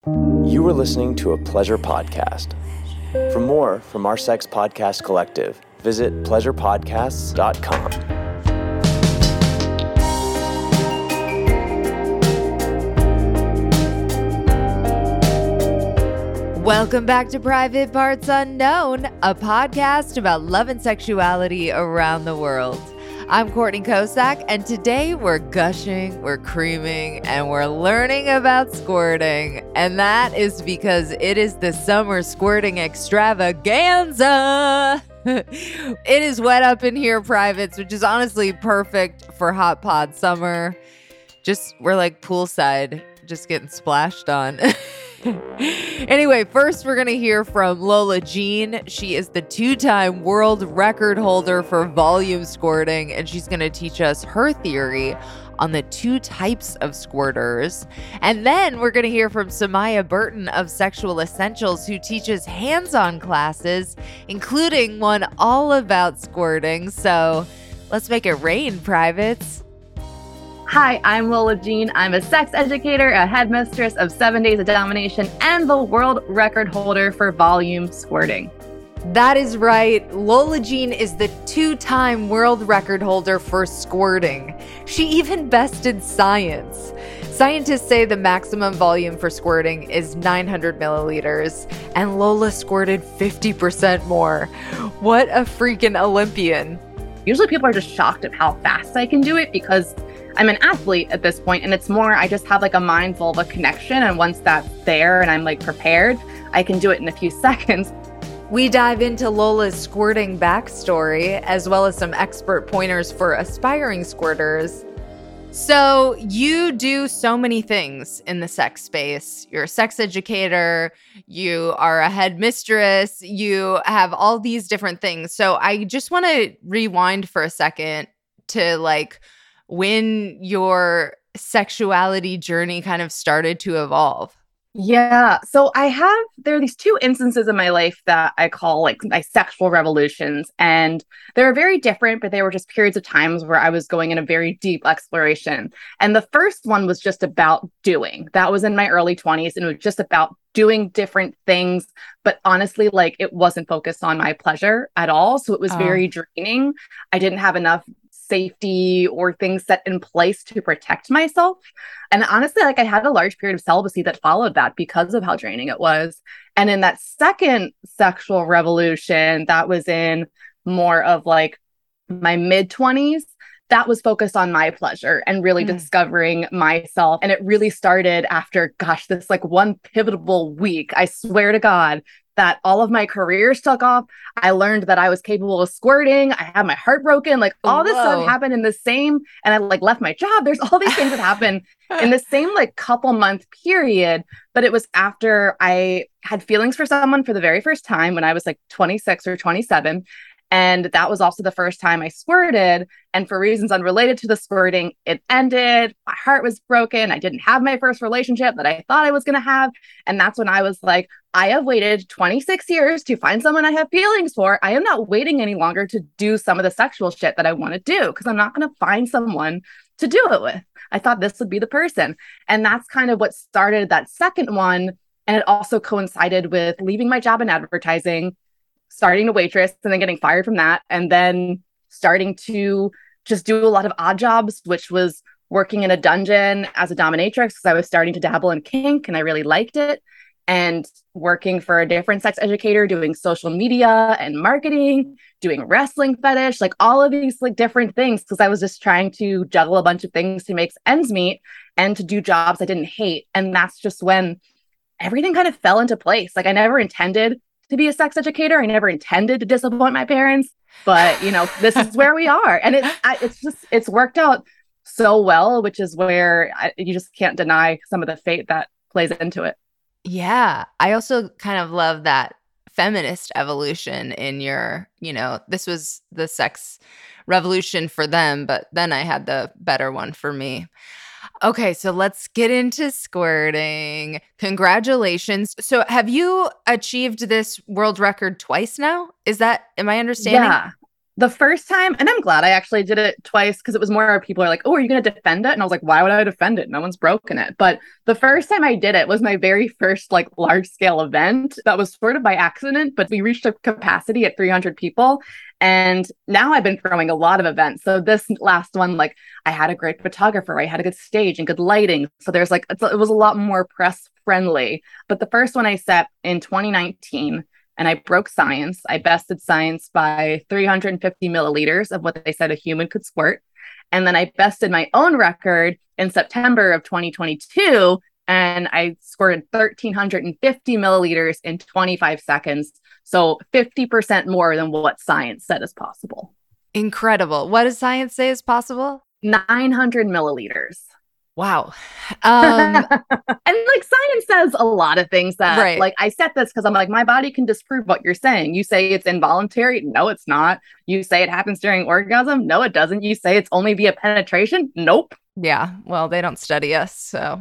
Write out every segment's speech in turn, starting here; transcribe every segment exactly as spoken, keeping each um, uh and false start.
You are listening to a Pleasure podcast. For more from our Sex Podcast Collective, visit pleasure podcasts dot com. Welcome back to Private Parts Unknown, a podcast about love and sexuality around the world. I'm Courtney Kosak, and today we're gushing, we're creaming, and we're learning about squirting. And that is because it is the summer squirting extravaganza. It is wet up in here, privates, which is honestly perfect for hot pod summer. Just, we're like poolside, just getting splashed on. Anyway, first we're going to hear from Lola Jean. She is the two-time world record holder for volume squirting, and she's going to teach us her theory on the two types of squirters. And then we're going to hear from Samaya Burton of Sexual Essentials, who teaches hands-on classes, including one all about squirting. So let's make it rain, privates. Hi, I'm Lola Jean. I'm a sex educator, a headmistress of Seven Days of Domination, and the world record holder for volume squirting. That is right. Lola Jean is the two-time world record holder for squirting. She even bested science. Scientists say the maximum volume for squirting is nine hundred milliliters, and Lola squirted fifty percent more. What a freaking Olympian. Usually people are just shocked at how fast I can do it because I'm an athlete at this point, and it's more I just have like a mind full of a connection, and once that's there and I'm like prepared, I can do it in a few seconds. We dive into Lola's squirting backstory, as well as some expert pointers for aspiring squirters. So you do so many things in the sex space. You're a sex educator, you are a headmistress, you have all these different things. So I just want to rewind for a second to like when your sexuality journey kind of started to evolve. Yeah. So I have, there are these two instances in my life that I call like my sexual revolutions. And they were very different, but they were just periods of times where I was going in a very deep exploration. And the first one was just about doing. That was in my early twenties, and it was just about doing different things. But honestly, like it wasn't focused on my pleasure at all. So it was Oh. very draining. I didn't have enough safety or things set in place to protect myself. And honestly, like I had a large period of celibacy that followed that because of how draining it was. And in that second sexual revolution, that was in more of like my mid twenties, that was focused on my pleasure and really mm. discovering myself. And it really started after, gosh, this like one pivotal week, I swear to God, that all of my careers took off. I learned that I was capable of squirting. I had my heart broken. Like all this Whoa. stuff happened in the same, and I like left my job. There's all these things that happen in the same like couple month period. But it was after I had feelings for someone for the very first time when I was like twenty-six or twenty-seven. And that was also the first time I squirted. And for reasons unrelated to the squirting, it ended. My heart was broken. I didn't have my first relationship that I thought I was going to have. And that's when I was like, I have waited twenty-six years to find someone I have feelings for. I am not waiting any longer to do some of the sexual shit that I want to do because I'm not going to find someone to do it with. I thought this would be the person. And that's kind of what started that second one. And it also coincided with leaving my job in advertising, starting to waitress, and then getting fired from that, and then starting to just do a lot of odd jobs, which was working in a dungeon as a dominatrix because I was starting to dabble in kink and I really liked it, and working for a different sex educator, doing social media and marketing, doing wrestling fetish, like all of these like different things because I was just trying to juggle a bunch of things to make ends meet and to do jobs I didn't hate. And that's just when everything kind of fell into place. Like I never intended to be a sex educator. I never intended to disappoint my parents, but you know, this is where we are. And it's, I, it's just, it's worked out so well, which is where I, you just can't deny some of the fate that plays into it. Yeah. I also kind of love that feminist evolution in your, you know, this was the sex revolution for them, but then I had the better one for me. Okay, so let's get into squirting. Congratulations. So have you achieved this world record twice now? Is that, am I understanding? Yeah. The first time, and I'm glad I actually did it twice because it was more people are like, oh, are you going to defend it? And I was like, why would I defend it? No one's broken it. But the first time I did it was my very first like large scale event that was sort of by accident, but we reached a capacity at three hundred people. And now I've been throwing a lot of events. So this last one, like I had a great photographer, I had a good stage and good lighting. So there's like, it was a lot more press friendly. But the first one I set in twenty nineteen, and I broke science. I bested science by three hundred fifty milliliters of what they said a human could squirt. And then I bested my own record in September of twenty twenty-two. And I squirted one thousand three hundred fifty milliliters in twenty-five seconds. So fifty percent more than what science said is possible. Incredible. What does science say is possible? nine hundred milliliters. Wow. Um, and like science says a lot of things that right. like I said this because I'm like, my body can disprove what you're saying. You say it's involuntary. No, it's not. You say it happens during orgasm. No, it doesn't. You say it's only via penetration. Nope. Yeah. Well, they don't study us. So,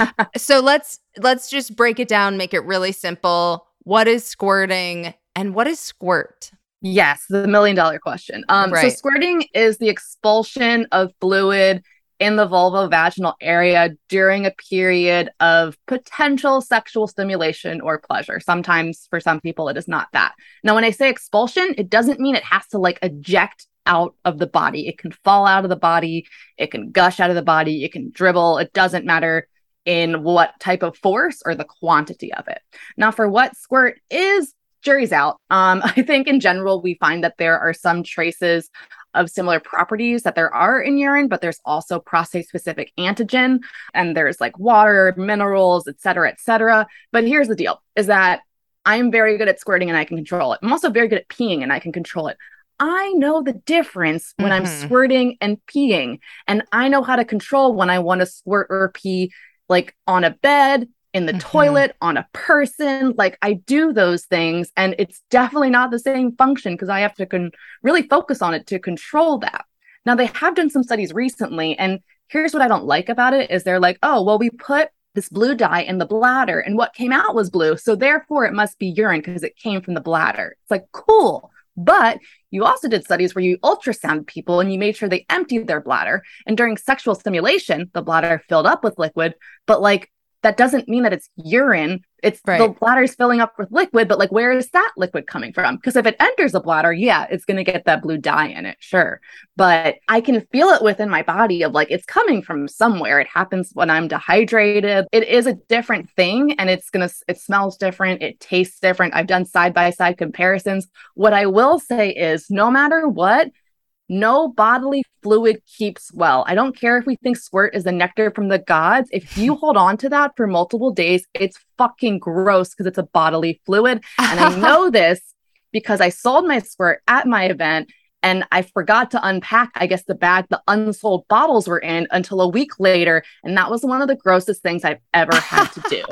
so let's, let's just break it down, make it really simple. What is squirting and what is squirt? Yes. The million dollar question. Um, right. So squirting is the expulsion of fluid in the vulvovaginal area during a period of potential sexual stimulation or pleasure. Sometimes for some people, it is not that. Now, when I say expulsion, it doesn't mean it has to like eject out of the body. It can fall out of the body. It can gush out of the body. It can dribble. It doesn't matter in what type of force or the quantity of it. Now, for what squirt is, jury's out. Um, I think in general, we find that there are some traces of similar properties that there are in urine, but there's also prostate-specific antigen, and there's like water, minerals, et cetera, et cetera. But here's the deal, is that I'm very good at squirting and I can control it. I'm also very good at peeing and I can control it. I know the difference when mm-hmm. I'm squirting and peeing, and I know how to control when I want to squirt or pee, like on a bed, in the mm-hmm. toilet, on a person. Like I do those things, and it's definitely not the same function because I have to con- really focus on it to control that. Now, they have done some studies recently, and here's what I don't like about it is they're like, oh, well, we put this blue dye in the bladder and what came out was blue, so therefore it must be urine because it came from the bladder. It's like, cool. But you also did studies where you ultrasound people and you made sure they emptied their bladder, and during sexual stimulation, the bladder filled up with liquid, but like that doesn't mean that it's urine. It's right. The bladder's filling up with liquid, but like, where is that liquid coming from? Because if it enters the bladder, yeah, it's going to get that blue dye in it, sure. But I can feel it within my body of like, it's coming from somewhere. It happens when I'm dehydrated. It is a different thing, and it's going to, it smells different. It tastes different. I've done side-by-side comparisons. What I will say is no matter what, no bodily fluid keeps well. I don't care if we think squirt is the nectar from the gods. If you hold on to that for multiple days, it's fucking gross because it's a bodily fluid. And I know this because I sold my squirt at my event and I forgot to unpack, I guess, the bag the unsold bottles were in until a week later. And that was one of the grossest things I've ever had to do.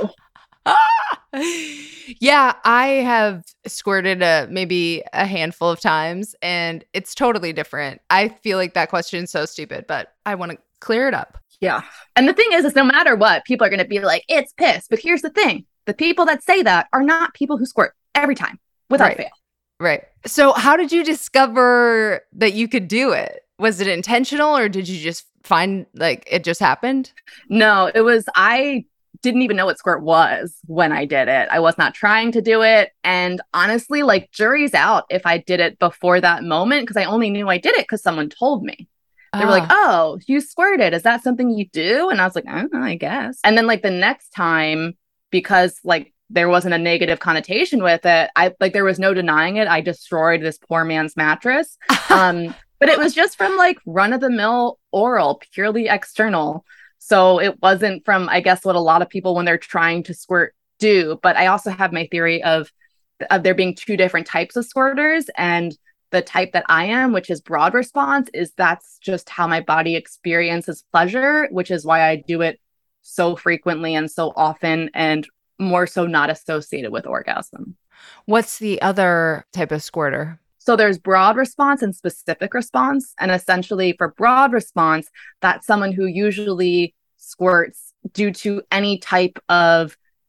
Yeah, I have squirted a, maybe a handful of times, and it's totally different. I feel like that question is so stupid, but I want to clear it up. Yeah. And the thing is, is no matter what, people are going to be like, it's piss. But here's the thing. The people that say that are not people who squirt every time without right. fail. Right. So how did you discover that you could do it? Was it intentional, or did you just find like it just happened? No, it was, I didn't even know what squirt was when I did it. I was not trying to do it. And honestly, like jury's out if I did it before that moment, because I only knew I did it because someone told me. They were like, oh, you squirted. Is that something you do? And I was like, I don't know, I guess. And then like the next time, because like there wasn't a negative connotation with it, I like there was no denying it. I destroyed this poor man's mattress. Um, but it was just from like run of the mill oral, purely external. So it wasn't from, I guess, what a lot of people when they're trying to squirt do. But I also have my theory of, of there being two different types of squirters. And the type that I am, which is broad response, is that's just how my body experiences pleasure, which is why I do it so frequently and so often, and more so not associated with orgasm. What's the other type of squirter? So there's broad response and specific response. And essentially for broad response, that's someone who usually squirts due to any type of,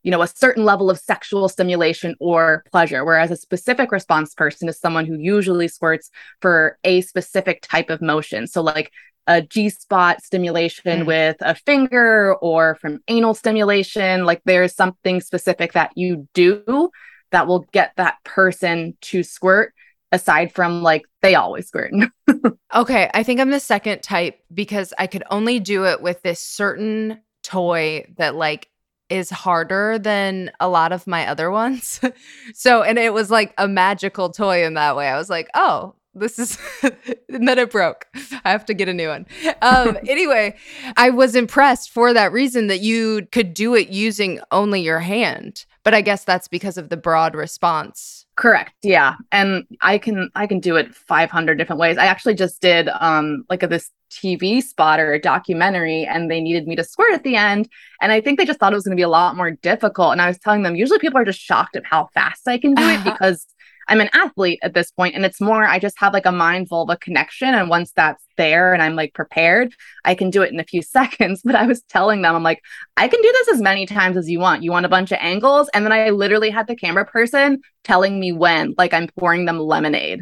you know, a certain level of sexual stimulation or pleasure, whereas a specific response person is someone who usually squirts for a specific type of motion. So like a G-spot stimulation mm. with a finger, or from anal stimulation, like there's something specific that you do that will get that person to squirt, aside from like they always squirt. Okay, I think I'm the second type because I could only do it with this certain toy that like is harder than a lot of my other ones. So, and it was like a magical toy in that way. I was like, oh, this is, and then it broke. I have to get a new one. Um, anyway, I was impressed for that reason that you could do it using only your hand. But I guess that's because of the broad response. Correct. Yeah. And I can I can do it five hundred different ways. I actually just did um like a, this T V spot or a documentary, and they needed me to squirt at the end. And I think they just thought it was going to be a lot more difficult. And I was telling them, usually people are just shocked at how fast I can do it because I'm an athlete at this point, and it's more, I just have like a mind vulva connection. And once that's there and I'm like prepared, I can do it in a few seconds. But I was telling them, I'm like, I can do this as many times as you want. You want a bunch of angles? And then I literally had the camera person telling me when, like I'm pouring them lemonade.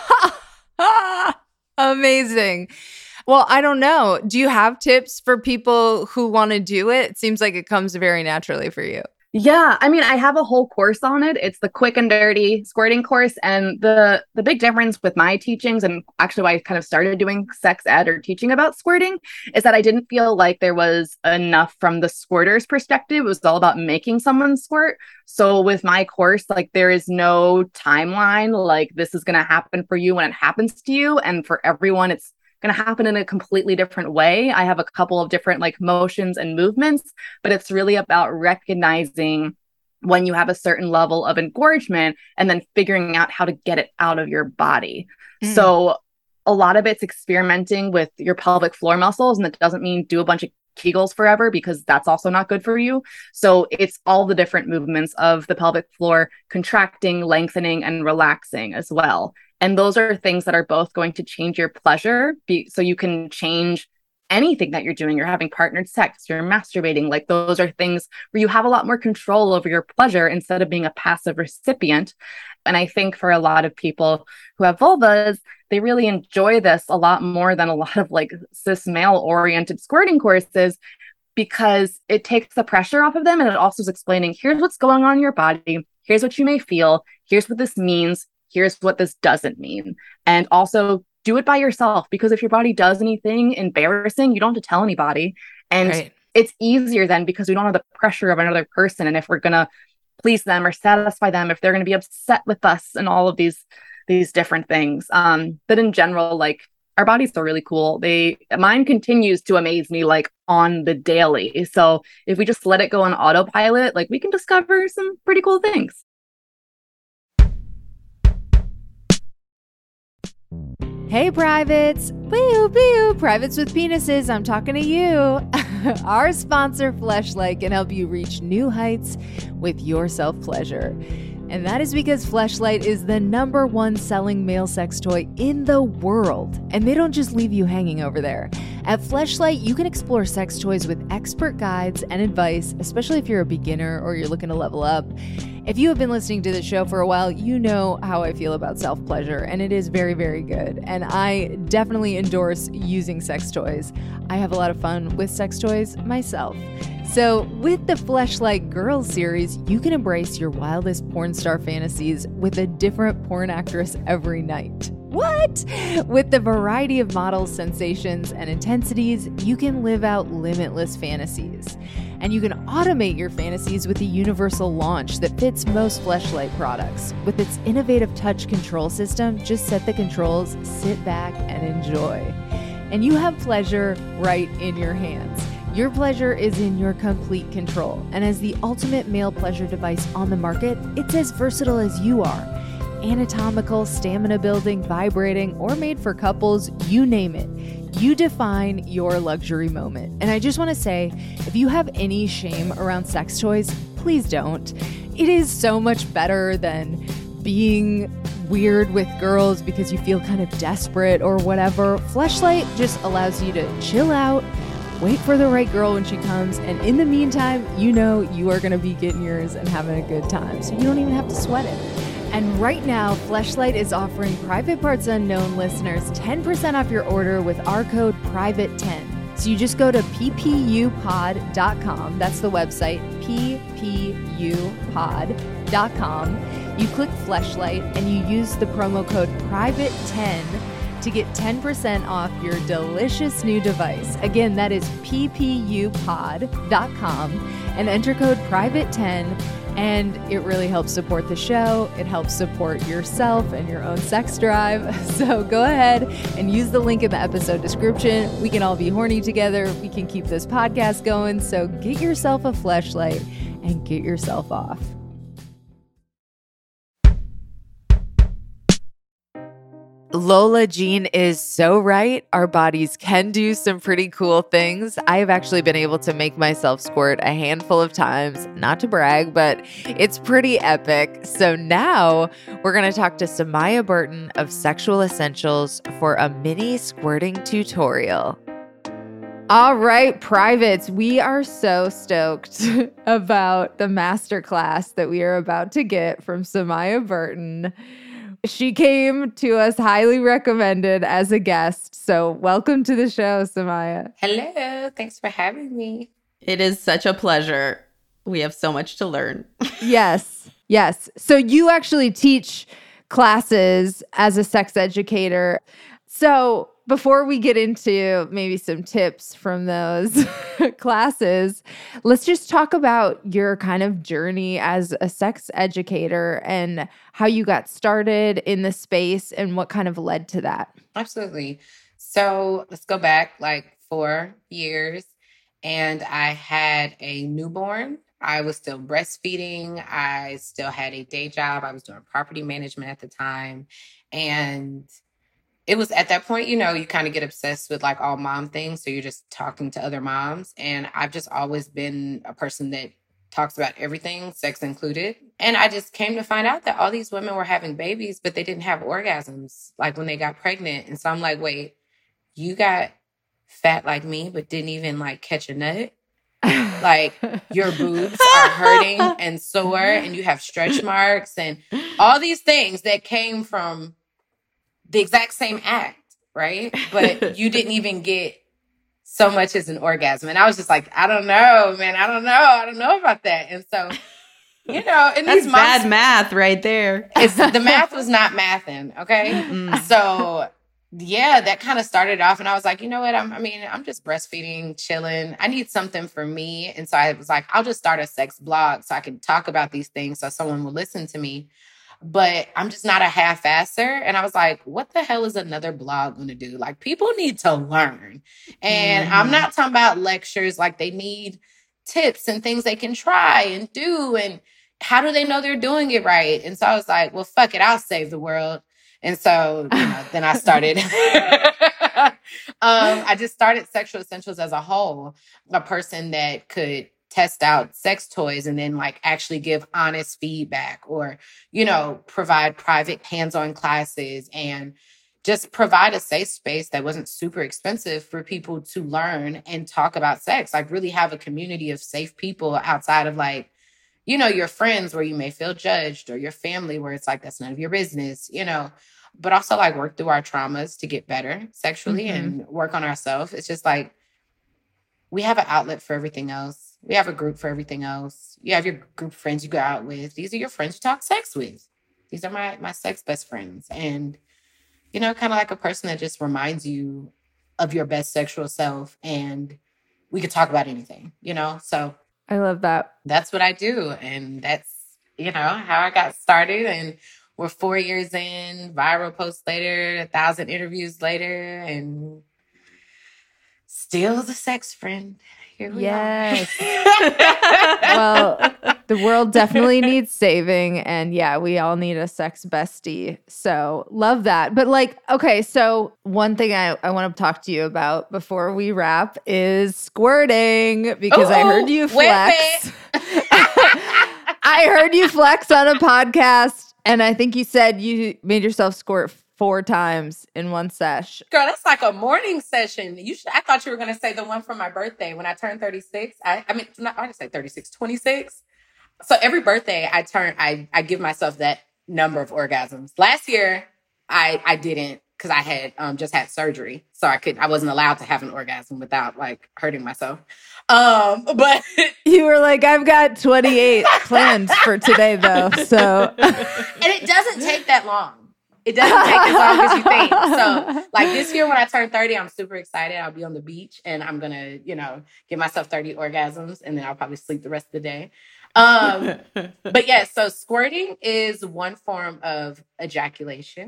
Amazing. Well, I don't know. Do you have tips for people who want to do it? It seems like it comes very naturally for you. Yeah, I mean, I have a whole course on it. It's the quick and dirty squirting course. And the the big difference with my teachings, and actually why I kind of started doing sex ed or teaching about squirting, is that I didn't feel like there was enough from the squirter's perspective. It was all about making someone squirt. So with my course, like there is no timeline, like this is going to happen for you when it happens to you. And for everyone, it's going to happen in a completely different way. I have a couple of different like motions and movements, but it's really about recognizing when you have a certain level of engorgement and then figuring out how to get it out of your body. Mm. So a lot of it's experimenting with your pelvic floor muscles, and that doesn't mean do a bunch of Kegels forever, because that's also not good for you. So it's all the different movements of the pelvic floor contracting, lengthening, and relaxing as well. And those are things that are both going to change your pleasure. Be, so you can change anything that you're doing. You're having partnered sex, you're masturbating. Like those are things where you have a lot more control over your pleasure instead of being a passive recipient. And I think for a lot of people who have vulvas, they really enjoy this a lot more than a lot of like cis male oriented squirting courses, because it takes the pressure off of them. And it also is explaining, here's what's going on in your body. Here's what you may feel. Here's what this means. Here's what this doesn't mean. And also do it by yourself, because if your body does anything embarrassing, you don't have to tell anybody. And right. It's easier then, because we don't have the pressure of another person. And if we're going to please them or satisfy them, if they're going to be upset with us and all of these, these different things. Um, but in general, like our bodies are really cool. They, mine continues to amaze me like on the daily. So if we just let it go on autopilot, like we can discover some pretty cool things. Hey, privates. Pew, pew. Privates with penises. I'm talking to you. Our sponsor, Fleshlight, can help you reach new heights with your self-pleasure. And that is because Fleshlight is the number one selling male sex toy in the world. And they don't just leave you hanging over there. At Fleshlight, you can explore sex toys with expert guides and advice, especially if you're a beginner or you're looking to level up. If you have been listening to the show for a while, you know how I feel about self-pleasure, and it is very, very good. And I definitely endorse using sex toys. I have a lot of fun with sex toys myself. So with the Fleshlight Girls series, you can embrace your wildest porn star fantasies with a different porn actress every night. What? With the variety of models, sensations, and intensities, you can live out limitless fantasies. And you can automate your fantasies with the universal launch that fits most Fleshlight products. With its innovative touch control system, just set the controls, sit back, and enjoy. And you have pleasure right in your hands. Your pleasure is in your complete control. And as the ultimate male pleasure device on the market, it's as versatile as you are. Anatomical, stamina building, vibrating, or made for couples, you name it. You define your luxury moment. And I just want to say, if you have any shame around sex toys, please don't. It is so much better than being weird with girls because you feel kind of desperate or whatever. Fleshlight just allows you to chill out, Wait for the right girl when she comes. And in the meantime, you know you are going to be getting yours and having a good time. So you don't even have to sweat it. And right now, Fleshlight is offering Private Parts Unknown listeners ten percent off your order with our code private ten. So you just go to p p u pod dot com. That's the website, p p u pod dot com. You click Fleshlight and you use the promo code private ten to get ten percent off your delicious new device. Again, that is p p u pod dot com and enter code private ten. And it really helps support the show. It helps support yourself and your own sex drive. So go ahead and use the link in the episode description. We can all be horny together. We can keep this podcast going. So get yourself a Fleshlight and get yourself off. Lola Jean is so right. Our bodies can do some pretty cool things. I have actually been able to make myself squirt a handful of times, not to brag, but it's pretty epic. So now we're going to talk to Samaya Burton of Sexual Essentials for a mini squirting tutorial. All right, privates, we are so stoked about the masterclass that we are about to get from Samaya Burton. She came to us highly recommended as a guest. So welcome to the show, Samaya. Hello. Thanks for having me. It is such a pleasure. We have so much to learn. Yes. Yes. So you actually teach classes as a sex educator. So before we get into maybe some tips from those classes, let's just talk about your kind of journey as a sex educator and how you got started in the space and what kind of led to that. Absolutely. So let's go back like four years and I had a newborn. I was still breastfeeding. I still had a day job. I was doing property management at the time. And it was at that point, you know, you kind of get obsessed with like all mom things. So you're just talking to other moms. And I've just always been a person that talks about everything, sex included. And I just came to find out that all these women were having babies, but they didn't have orgasms like when they got pregnant. And so I'm like, wait, you got fat like me, but didn't even like catch a nut? Like your boobs are hurting and sore and you have stretch marks and all these things that came from the exact same act, right? But you didn't even get so much as an orgasm. And I was just like, I don't know, man. I don't know. I don't know about that. And so, you know, and That's these bad moms, math right there. it's, the math was not mathing, okay? Mm. So, yeah, that kind of started off. And I was like, you know what? I'm, I mean, I'm just breastfeeding, chilling. I need something for me. And so I was like, I'll just start a sex blog so I can talk about these things so someone will listen to me. But I'm just not a half-asser. And I was like, what the hell is another blog going to do? Like, people need to learn. And mm-hmm. I'm not talking about lectures. Like, they need tips and things they can try and do. And how do they know they're doing it right? And so I was like, well, fuck it. I'll save the world. And so, you know, then I started. um, I just started Sexual Essentials as a whole, a person that could test out sex toys and then like actually give honest feedback or, you know, provide private hands-on classes and just provide a safe space that wasn't super expensive for people to learn and talk about sex. Like really have a community of safe people outside of like, you know, your friends where you may feel judged or your family where it's like, that's none of your business, you know, but also like work through our traumas to get better sexually mm-hmm. and work on ourselves. It's just like, we have an outlet for everything else. We have a group for everything else. You have your group of friends you go out with. These are your friends you talk sex with. These are my, my sex best friends. And, you know, kind of like a person that just reminds you of your best sexual self. And we could talk about anything, you know? So I love that. That's what I do. And that's, you know, how I got started. And we're four years in, viral posts later, a thousand interviews later, and still the sex friend. Here we yes. Well, the world definitely needs saving. And yeah, we all need a sex bestie. So love that. But like, okay, so one thing I, I want to talk to you about before we wrap is squirting because Ooh, I heard you flex. I heard you flex on a podcast. And I think you said you made yourself squirt four times in one sesh. Girl, that's like a morning session. You should. I thought you were going to say the one for my birthday when I turned thirty-six. I, I mean, not, I didn't say thirty-six, twenty-six. So every birthday I turn, I, I give myself that number of orgasms. Last year, I, I didn't because I had um, just had surgery. So I could, I wasn't allowed to have an orgasm without like hurting myself. Um, but you were like, I've got twenty-eight planned for today though. So, and it doesn't take that long. It doesn't take as long as you think. So like this year when I turn thirty, I'm super excited. I'll be on the beach and I'm going to, you know, give myself thirty orgasms and then I'll probably sleep the rest of the day. Um, but yeah, so squirting is one form of ejaculation.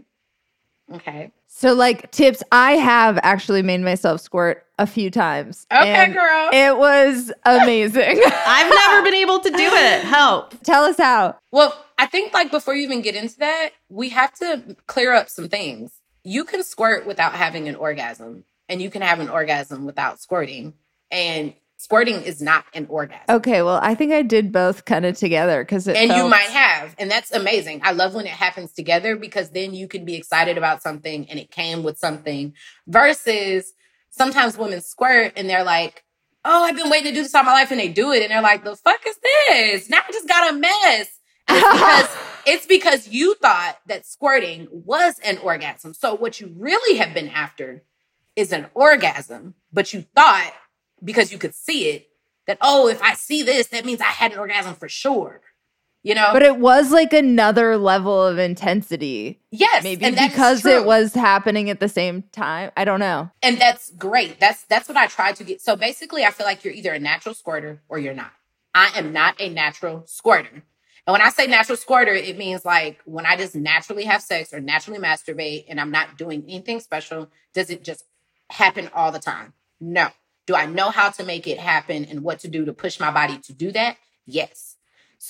Okay. So like tips, I have actually made myself squirt a few times. Okay, girl. It was amazing. I've never been able to do it. Help. Tell us how. Well, I think like before you even get into that, we have to clear up some things. You can squirt without having an orgasm and you can have an orgasm without squirting. And squirting is not an orgasm. Okay, well, I think I did both kind of together because it And felt... you might have. And that's amazing. I love when it happens together because then you can be excited about something and it came with something versus sometimes women squirt and they're like, oh, I've been waiting to do this all my life and they do it. And they're like, the fuck is this? Now I just got a mess. And it's because, it's because you thought that squirting was an orgasm. So what you really have been after is an orgasm, but you thought because you could see it, that, oh, if I see this, that means I had an orgasm for sure. You know? But it was like another level of intensity. Yes. Maybe and that's because true. it was happening at the same time. I don't know. And that's great. That's that's what I tried to get. So basically, I feel like you're either a natural squirter or you're not. I am not a natural squirter. And when I say natural squirter, it means like when I just naturally have sex or naturally masturbate and I'm not doing anything special, does it just happen all the time? No. Do I know how to make it happen and what to do to push my body to do that? Yes.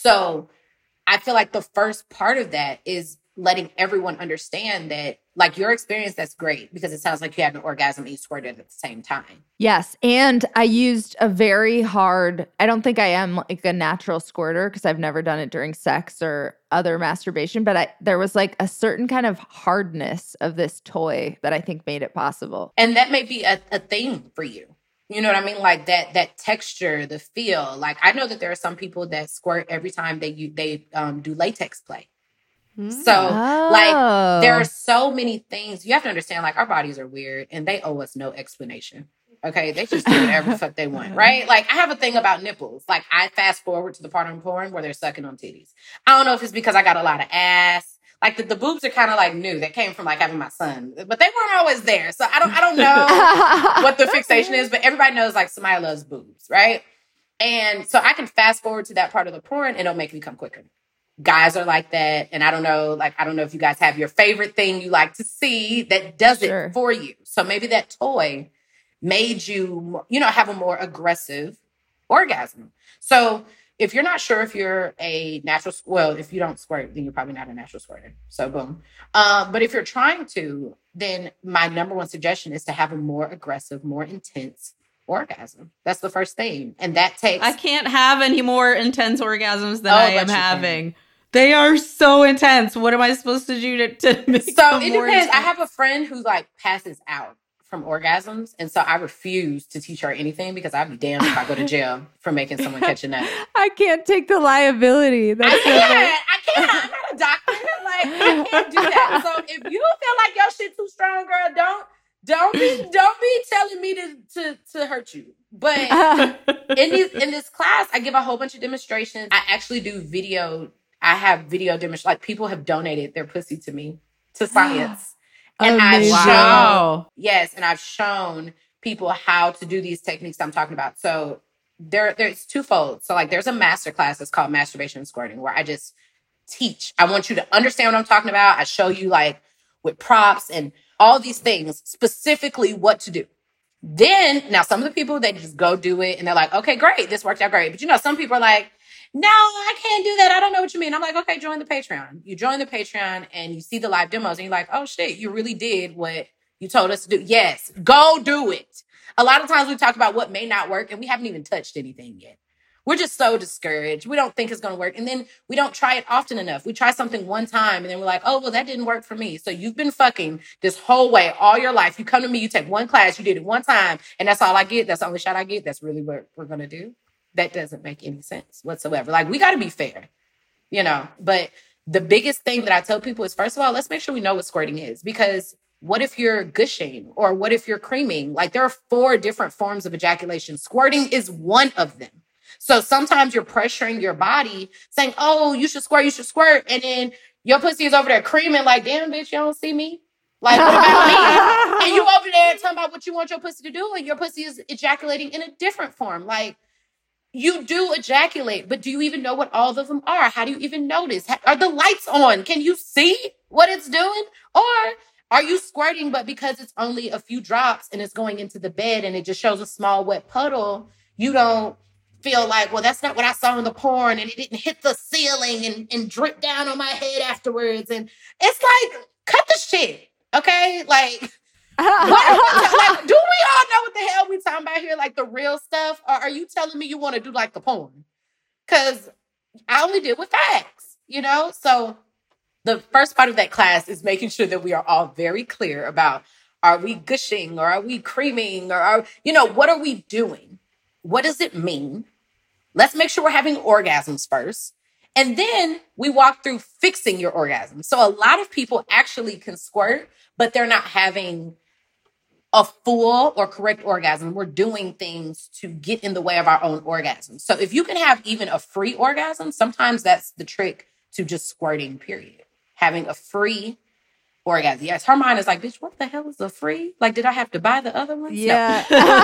So I feel like the first part of that is letting everyone understand that, like, your experience, that's great because it sounds like you had an orgasm and you squirted at the same time. Yes. And I used a very hard, I don't think I am like a natural squirter because I've never done it during sex or other masturbation, but I, there was like a certain kind of hardness of this toy that I think made it possible. And that may be a, a thing for you. You know what I mean? Like that, that texture, the feel. Like I know that there are some people that squirt every time they you, they um, do latex play. Mm. So oh. like there are so many things you have to understand. Like our bodies are weird and they owe us no explanation. Okay, they just do whatever the fuck they want, right? Like I have a thing about nipples. Like I fast forward to the part of porn where they're sucking on titties. I don't know if it's because I got a lot of ass. Like the, the boobs are kind of like new. That came from like having my son, but they weren't always there. So I don't, I don't know what the fixation is, but everybody knows like somebody loves boobs, right? And so I can fast forward to that part of the porn and it'll make me come quicker. Guys are like that. And I don't know, like, I don't know if you guys have your favorite thing you like to see that does Sure. it for you. So maybe that toy made you, you know, have a more aggressive orgasm. So if you're not sure if you're a natural, well, if you don't squirt, then you're probably not a natural squirter. So boom. Um, but if you're trying to, then my number one suggestion is to have a more aggressive, more intense orgasm. That's the first thing. And that takes... I can't have any more intense orgasms than Oh, I but am you having. They are so intense. What am I supposed to do to, to make So them it more depends. intense? I have a friend who like passes out from orgasms. And so I refuse to teach her anything because I'd be damned if I go to jail for making someone catch a nut. I can't take the liability. That's I so can't. funny. I can't. I'm not a doctor. Like I can't do that. So if you feel like your shit too strong, girl, don't don't be don't be telling me to to to hurt you. But in this in this class, I give a whole bunch of demonstrations. I actually do video. I have video demonstrations. Like people have donated their pussy to me to science. And I've Amazing. shown, Wow. yes, and I've shown people how to do these techniques I'm talking about. So there, there's twofold. So like there's a master class that's called Masturbation and Squirting where I just teach. I want you to understand what I'm talking about. I show you like with props and all these things, specifically what to do. Then, now some of the people, they just go do it and they're like, okay, great, this worked out great. But you know, some people are like, no, I can't do that. I don't know what you mean. I'm like, okay, join the Patreon. You join the Patreon and you see the live demos and you're like, oh shit, you really did what you told us to do. Yes, go do it. A lot of times we talk about what may not work and we haven't even touched anything yet. we're just so discouraged. We don't think it's going to work. And then we don't try it often enough. We try something one time and then we're like, oh, well, that didn't work for me. So you've been fucking this whole way all your life. You come to me, you take one class, you did it one time, and that's all I get. That's the only shot I get. That's really what we're going to do. That doesn't make any sense whatsoever. Like, we got to be fair, you know, but the biggest thing that I tell people is, first of all, let's make sure we know what squirting is, because what if you're gushing or what if you're creaming? Like, there are four different forms of ejaculation. Squirting is one of them. So sometimes you're pressuring your body saying, oh, you should squirt, you should squirt. And then your pussy is over there creaming like, damn, bitch, you don't see me? Like, what about me? And you over there talking about what you want your pussy to do, and your pussy is ejaculating in a different form. Like, you do ejaculate, but do you even know what all of them are? How do you even notice? Are the lights on? Can you see what it's doing? Or are you squirting, but because it's only a few drops and it's going into the bed and it just shows a small wet puddle, you don't feel like, well, that's not what I saw in the porn, and it didn't hit the ceiling and, and drip down on my head afterwards. And it's like, cut the shit, okay? Like, what, what, like, do we all know what the hell we talking about here? Like, the real stuff? Or are you telling me you want to do like the porn? Because I only deal with facts, you know? So the first part of that class is making sure that we are all very clear about, are we gushing or are we creaming, or are, you know, what are we doing? What does it mean? Let's make sure we're having orgasms first. And then we walk through fixing your orgasm. So a lot of people actually can squirt, but they're not having a full or correct orgasm. We're doing things to get in the way of our own orgasm. So if you can have even a free orgasm, sometimes that's the trick to just squirting, period. Having a free orgasm. Yes, her mind is like, bitch, what the hell is a free? Like, did I have to buy the other ones? Yeah.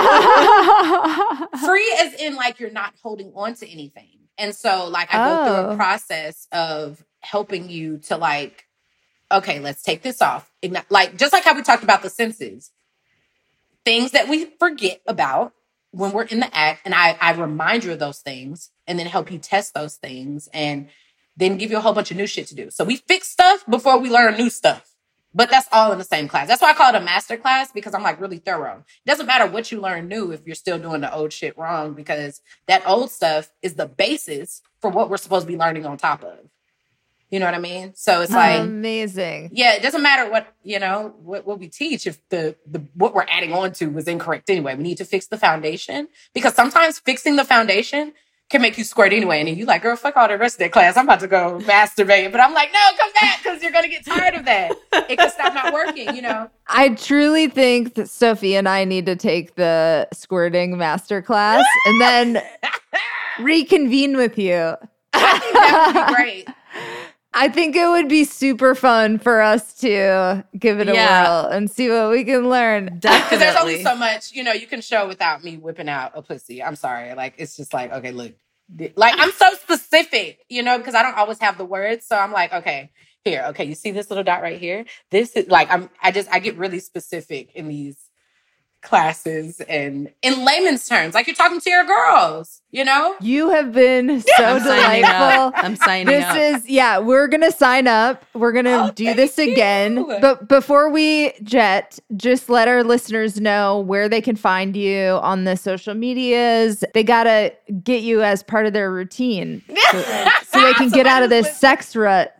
No. Free as in, like, you're not holding on to anything. And so, like, I go Oh. through a process of helping you to, like, okay, let's take this off. Igni- Like, just like how we talked about the senses. Things that we forget about when we're in the act. And I, I remind you of those things and then help you test those things and then give you a whole bunch of new shit to do. So we fix stuff before we learn new stuff. But that's all in the same class. That's why I call it a master class, because I'm like really thorough. It doesn't matter what you learn new if you're still doing the old shit wrong, because that old stuff is the basis for what we're supposed to be learning on top of. You know what I mean? So it's like, Amazing. yeah, it doesn't matter what, you know, what, what we teach if the, the what we're adding on to was incorrect anyway. We need to fix the foundation, because sometimes fixing the foundation can make you squirt anyway. And then you like, girl, fuck all the rest of that class. I'm about to go masturbate. But I'm like, no, come back, because you're going to get tired of that. It can stop not working, you know? I truly think that Sophie and I need to take the squirting master class and then reconvene with you. I think that would be great. I think it would be super fun for us to give it a Yeah. whirl and see what we can learn. Because there's only Definitely. so much, you know, you can show without me whipping out a pussy. I'm sorry. Like, it's just like, okay, look. Like, I'm so specific, you know, because I don't always have the words. So I'm like, okay, here, okay, you see this little dot right here? This is like, I'm, I just, I get really specific in these classes and in layman's terms, like you're talking to your girls, you know? You have been so I'm signing delightful. up. I'm signing This up. is, yeah, we're going to sign up. We're going to Oh, do thank this you. again. But before we jet, just let our listeners know where they can find you on the social medias. They got to get you as part of their routine so, so they can get out of this sex rut.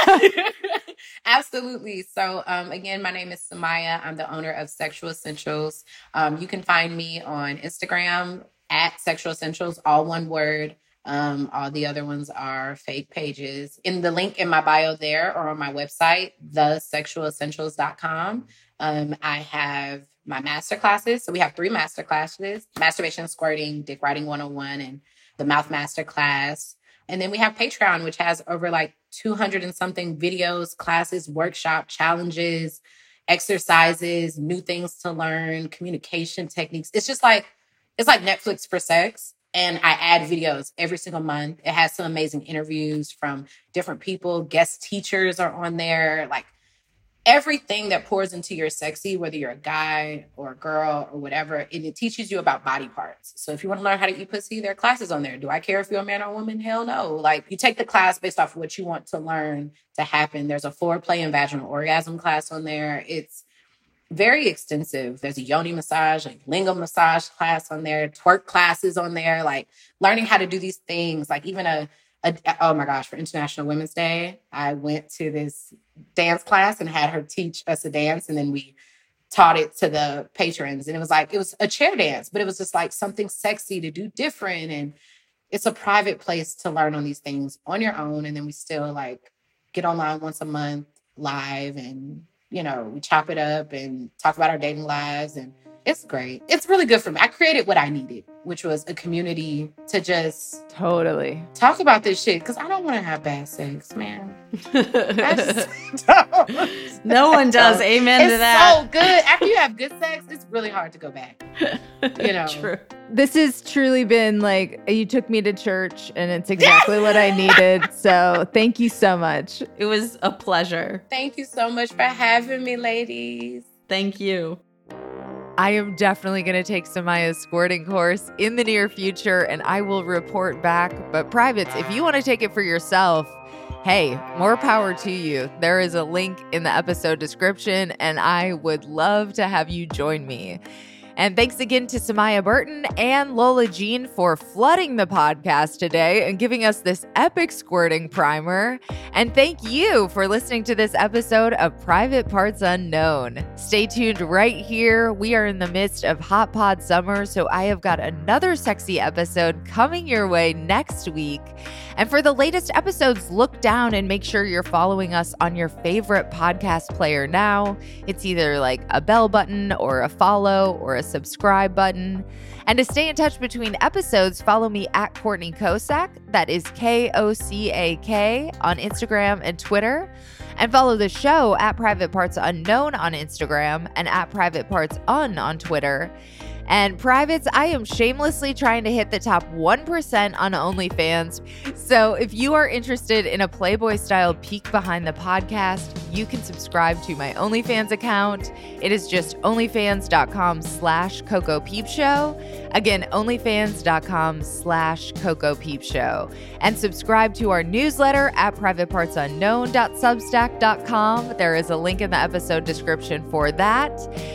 Absolutely. So, um, again, my name is Samaya. I'm the owner of Sexual Essentials. Um, you can find me on Instagram at Sexual Essentials, all one word. Um, all the other ones are fake pages. In the link in my bio there or on my website, the sexual essentials dot com, um, I have my master classes. So we have three master classes: masturbation, squirting, dick riding one oh one, and the mouth master class. And then we have Patreon, which has over like two hundred and something videos, classes, workshop, challenges, exercises, new things to learn, communication techniques. It's just like, it's like Netflix for sex. And I add videos every single month. It has some amazing interviews from different people. Guest teachers are on there. Like, everything that pours into your sexy, whether you're a guy or a girl or whatever, and it teaches you about body parts. So if you want to learn how to eat pussy, there are classes on there. Do I care if you're a man or a woman? Hell no. Like, you take the class based off of what you want to learn to happen. There's a foreplay and vaginal orgasm class on there. It's very extensive. There's a yoni massage, like lingam massage class on there, twerk classes on there, like learning how to do these things, like even a, a oh my gosh, for International Women's Day, I went to this dance class and had her teach us a dance, and then we taught it to the patrons. And it was like, it was a chair dance, but it was just like something sexy to do different. And it's a private place to learn on these things on your own. And then we still like get online once a month live, and, you know, we chop it up and talk about our dating lives. And it's great. It's really good for me. I created what I needed, which was a community to just Totally. talk about this shit. Cause I don't want to have bad sex, man. I just don't. No one does. Amen It's to that. so good. After you have good sex, it's really hard to go back. You know. True. This has truly been like, you took me to church and it's exactly what I needed. So thank you so much. It was a pleasure. Thank you so much for having me, ladies. Thank you. I am definitely going to take Samaya's squirting course in the near future, and I will report back. But privates, if you want to take it for yourself, hey, more power to you. There is a link in the episode description, and I would love to have you join me. And thanks again to Samaya Burton and Lola Jean for flooding the podcast today and giving us this epic squirting primer. And thank you for listening to this episode of Private Parts Unknown. Stay tuned right here. We are in the midst of Hot Pod Summer, so I have got another sexy episode coming your way next week. And for the latest episodes, look down and make sure you're following us on your favorite podcast player now. It's either like a bell button or a follow or a subscribe button. And to stay in touch between episodes, follow me at Courtney Kosak. That is K O C A K on Instagram and Twitter. And follow the show at Private Parts Unknown on Instagram and at Private Parts Un on Twitter. And privates, I am shamelessly trying to hit the top one percent on OnlyFans. So if you are interested in a Playboy-style peek behind the podcast, you can subscribe to my OnlyFans account. It is just onlyfans.com slash Coco Peep Show. Again, onlyfans.com slash Coco Peep Show. And subscribe to our newsletter at privatepartsunknown dot substack dot com. There is a link in the episode description for that.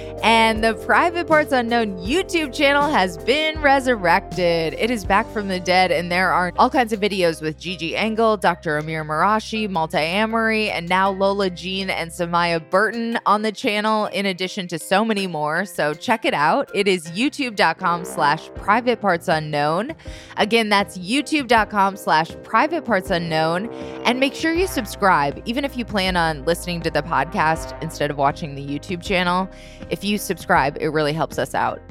And the Private Parts Unknown YouTube channel has been resurrected. It is back from the dead, and there are all kinds of videos with Gigi Engel, Doctor Amir Marashi, Multi-Amory, and now Lola Jean and Samaya Burton on the channel, in addition to so many more. So check it out. It is youtube.com slash private parts unknown. Again, that's youtube.com slash private parts unknown. And make sure you subscribe, even if you plan on listening to the podcast instead of watching the YouTube channel. If you subscribe, it really helps us out.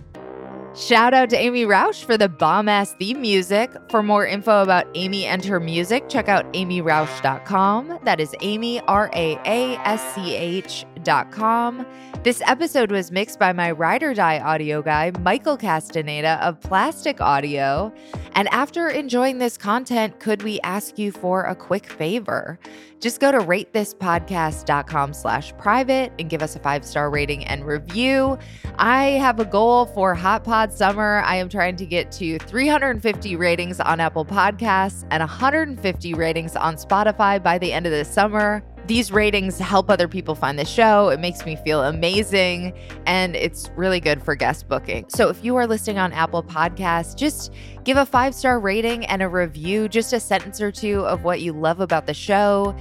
Shout out to Amy Rausch for the bomb-ass theme music. For more info about Amy and her music, check out amy rausch dot com. That is Amy, R A A S C H dot com. This episode was mixed by my ride or die audio guy, Michael Castaneda of Plastic Audio. And after enjoying this content, could we ask you for a quick favor? Just go to ratethispodcast.com slash private and give us a five-star rating and review. I have a goal for Hot Pod Summer. I am trying to get to three hundred fifty ratings on Apple Podcasts and one hundred fifty ratings on Spotify by the end of the summer. These ratings help other people find the show. It makes me feel amazing, and it's really good for guest booking. So if you are listening on Apple Podcasts, just give a five-star rating and a review, just a sentence or two of what you love about the show.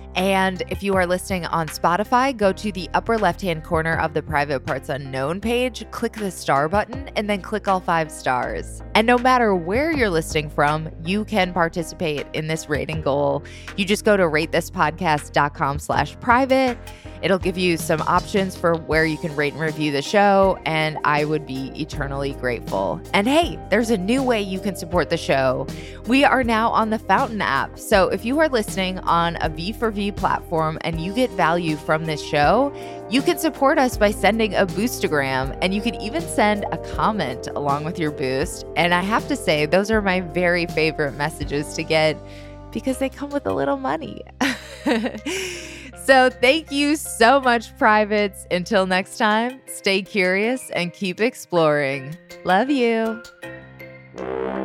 And if you are listening on Spotify, go to the upper left-hand corner of the Private Parts Unknown page, click the star button, and then click all five stars. And no matter where you're listening from, you can participate in this rating goal. You just go to ratethispodcast.com slash private. It'll give you some options for where you can rate and review the show, and I would be eternally grateful. And hey, there's a new way you can support the show. We are now on the Fountain app. So if you are listening on a V four V platform and you get value from this show, you can support us by sending a boostagram, and you can even send a comment along with your boost. And I have to say, those are my very favorite messages to get because they come with a little money. So thank you so much, privates. Until next time, stay curious and keep exploring. Love you.